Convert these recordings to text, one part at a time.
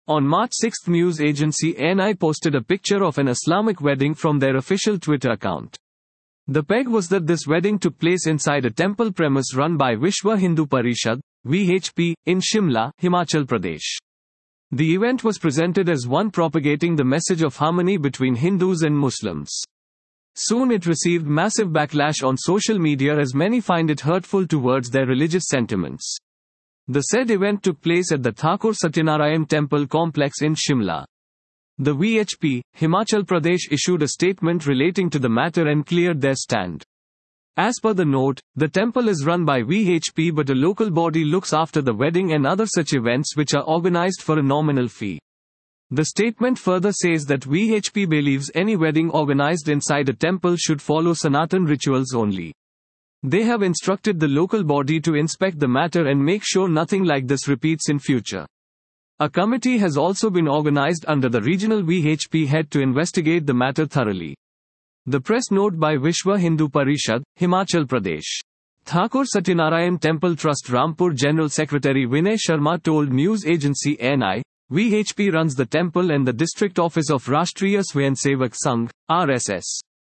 On March 6, news agency ANI posted a picture of an Islamic wedding from their official Twitter account. The peg was that this wedding took place inside a temple premise run by Vishwa Hindu Parishad, VHP, in Shimla, Himachal Pradesh. The event was presented as one propagating the message of harmony between Hindus and Muslims. Soon it received massive backlash on social media as many find it hurtful towards their religious sentiments. The said event took place at the Thakur Satyanarayan Temple complex in Shimla. The VHP, Himachal Pradesh issued a statement relating to the matter and cleared their stand. As per the note, the temple is run by VHP but a local body looks after the wedding and other such events which are organized for a nominal fee. The statement further says that VHP believes any wedding organized inside a temple should follow Sanatan rituals only. They have instructed the local body to inspect the matter and make sure nothing like this repeats in future. A committee has also been organized under the regional VHP head to investigate the matter thoroughly. The press note by Vishwa Hindu Parishad, Himachal Pradesh. Thakur Satyanarayan Temple Trust Rampur General Secretary Vinay Sharma told news agency ANI, VHP runs the temple and the district office of Rashtriya Swayamsevak Sangh, RSS.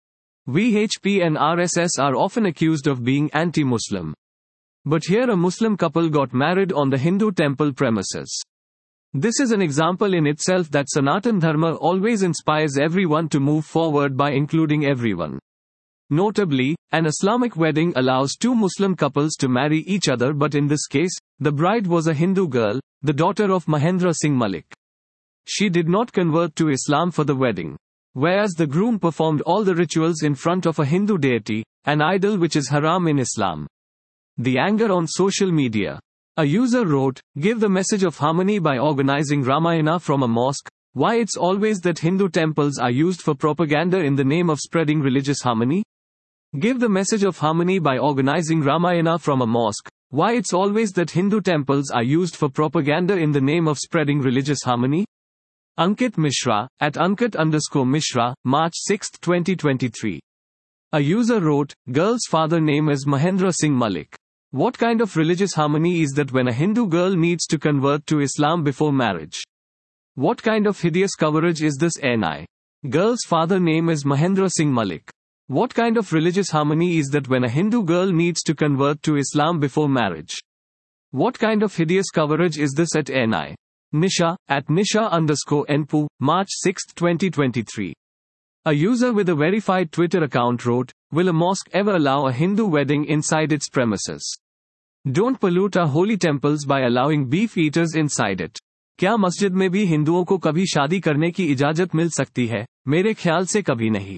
VHP and RSS are often accused of being anti-Muslim. But here a Muslim couple got married on the Hindu temple premises. This is an example in itself that Sanatan Dharma always inspires everyone to move forward by including everyone. Notably, an Islamic wedding allows two Muslim couples to marry each other, but in this case, the bride was a Hindu girl, the daughter of Mahendra Singh Malik. She did not convert to Islam for the wedding. Whereas the groom performed all the rituals in front of a Hindu deity, an idol which is haram in Islam. The anger on social media. A user wrote, "Give the message of harmony by organizing Ramayana from a mosque. Why it's always that Hindu temples are used for propaganda in the name of spreading religious harmony? Give the message of harmony by organizing Ramayana from a mosque. Why it's always that Hindu temples are used for propaganda in the name of spreading religious harmony?" Ankit Mishra, at Ankit_Mishra, March 6, 2023. A user wrote, "Girl's father name is Mahendra Singh Malik. What kind of religious harmony is that when a Hindu girl needs to convert to Islam before marriage? What kind of hideous coverage is this NI? Girl's father name is Mahendra Singh Malik. What kind of religious harmony is that when a Hindu girl needs to convert to Islam before marriage? What kind of hideous coverage is this at NI? Nisha, at Nisha_NPU, March 6, 2023. A user with a verified Twitter account wrote, "Will a mosque ever allow a Hindu wedding inside its premises? Don't pollute our holy temples by allowing beef eaters inside it." क्या मस्जिद में भी हिंदुओं को कभी शादी करने की इजाजत मिल सकती है? मेरे ख्याल से कभी नहीं।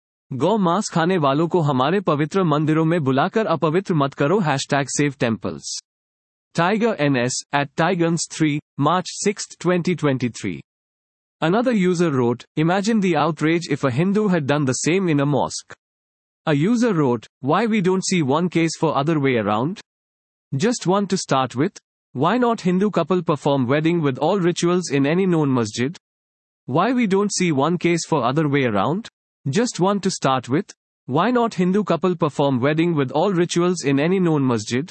गौ मांस खाने वालों को हमारे पवित्र मंदिरों में बुलाकर अपवित्र मत करो। #Save Temples. Tiger NS, at Tigers3, March 6, 2023. Another user wrote, "Imagine the outrage if a Hindu had done the same in a mosque." A user wrote, "Why we don't see one case for other way around? Just one to start with? Why not Hindu couple perform wedding with all rituals in any known masjid? Why we don't see one case for other way around? Just one to start with? Why not Hindu couple perform wedding with all rituals in any known masjid?"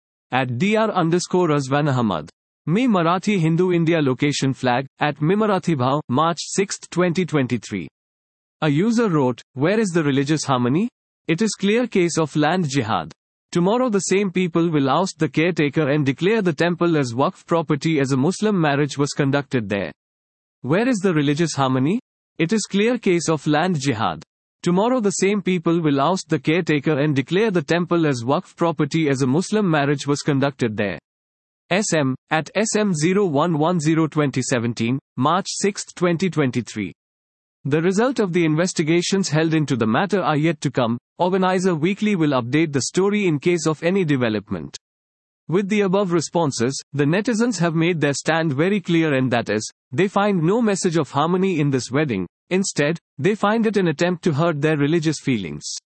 At Dr_Razvan Ahmad. Me Marathi Hindu India location flag, at Mimarathi Bhav, March 6, 2023. A user wrote, "Where is the religious harmony? It is clear case of land jihad. Tomorrow the same people will oust the caretaker and declare the temple as Waqf property as a Muslim marriage was conducted there. Where is the religious harmony? It is clear case of land jihad. Tomorrow the same people will oust the caretaker and declare the temple as Waqf property as a Muslim marriage was conducted there." SM, at SM01102017, March 6, 2023. The result of the investigations held into the matter are yet to come. Organizer Weekly will update the story in case of any development. With the above responses, the netizens have made their stand very clear, and that is, they find no message of harmony in this wedding. Instead, they find it an attempt to hurt their religious feelings.